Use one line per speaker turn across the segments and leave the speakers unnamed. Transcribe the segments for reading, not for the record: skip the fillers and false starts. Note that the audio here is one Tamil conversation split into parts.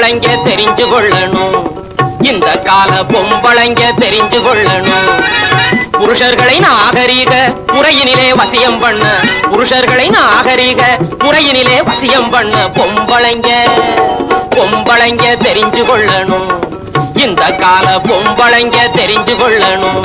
பொம்பளைங்க தெரிஞ்சு கொள்ளணும். இந்த கால பொம்பளைங்க தெரிஞ்சு கொள்ளணும். புருஷர்களை நாகரீக முறையினிலே வசியம் பண்ண, புருஷர்களை நாகரீக முறையினிலே வசியம் பண்ண பொம்பளைங்க தெரிஞ்சு கொள்ளணும். இந்த கால பொம்பளைங்க தெரிஞ்சு கொள்ளணும்.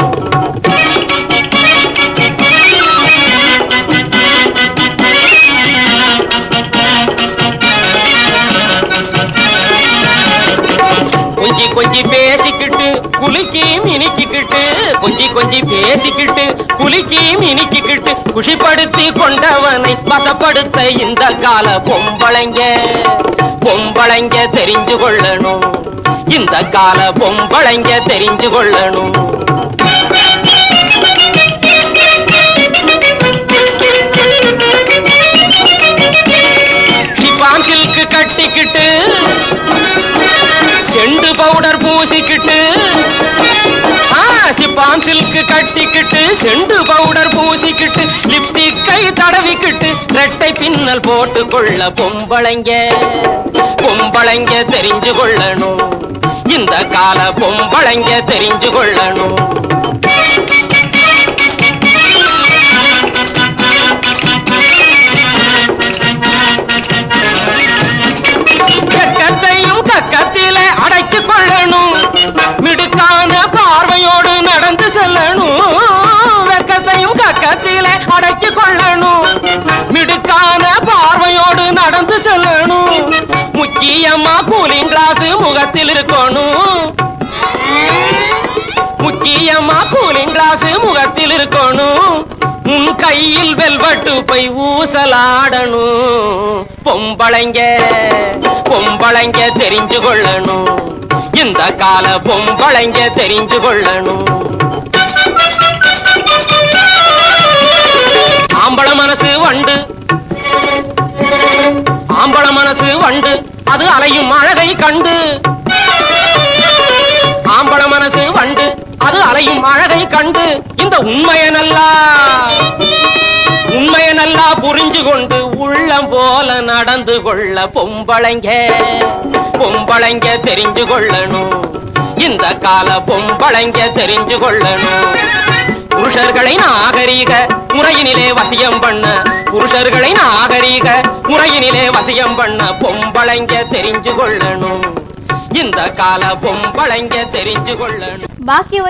கொஞ்சி பேசிக்கிட்டு குலுக்கி மினிக்கிட்டு, கொஞ்சி பேசிக்கிட்டு குலுக்கி மினிக்கிட்டு குஷிப்படுத்தி கொண்டவனை வசப்படுத்த இந்த கால பொம்பளைங்க தெரிஞ்சு கொள்ளணும். இந்த கால பொம்பளைங்க தெரிஞ்சு கொள்ளணும். சிப்பான் சில்க்கு கட்டிக்கிட்டு செண்டு பவுடர் பூசிக்கிட்டு, சிப்பான் சில்க்கு கட்டிக்கிட்டு செண்டு பவுடர் பூசிக்கிட்டு லிப்டிக்கை தடவிக்கிட்டு ரெட்டை பின்னல் போட்டு கொள்ள பொம்பளைங்க தெரிஞ்சு கொள்ளணும். இந்த கால பொம்பளைங்க தெரிஞ்சு கொள்ளணும். கக்கத்திலே அடைச்சு கொள்ளணும். மிடுக்கான பார்வையோடு நடந்து செல்லணும். வெக்கத்தையும் கக்கத்திலே அடைச்சு கொள்ளணும். மிடுக்கான பார்வையோடு நடந்து செல்லணும். முக்கியமா கூலிங் கிளாஸ் முகத்தில் இருக்கணும். முக்கியமா கூலிங் கிளாஸ் முகத்தில் இருக்கணும். உன் கையில் வெல்வெட்டு பை ஊசலாடணும். பொம்பளைங்க தெரிஞ்சு கொள்ளணும். இந்த கால பொம்பளைங்க தெரிஞ்சு கொள்ளணும். ஆம்பள மனசு வண்டு, ஆம்பள மனசு வண்டு அது அலையும் அழகை கண்டு. ஆம்பள மனசு வண்டு அது அலையும் அழகை கண்டு இந்த உண்மையை நல்லா புரிஞ்சு கொண்டு உள்ளம் போல நடந்து கொள்ள பொம்பளைங்க தெரிஞ்சு கொள்ளணும். இந்த கால பொம்பளைங்க தெரிஞ்சு கொள்ளணும். புருஷர்களை நாகரீக முறையினிலே வசியம் பண்ண, புருஷர்களை நாகரீக முறையினிலே வசியம் பண்ண பொம்பளைங்க தெரிஞ்சு கொள்ளணும். இந்த கால பொம்பளைங்க தெரிஞ்சு கொள்ளணும்.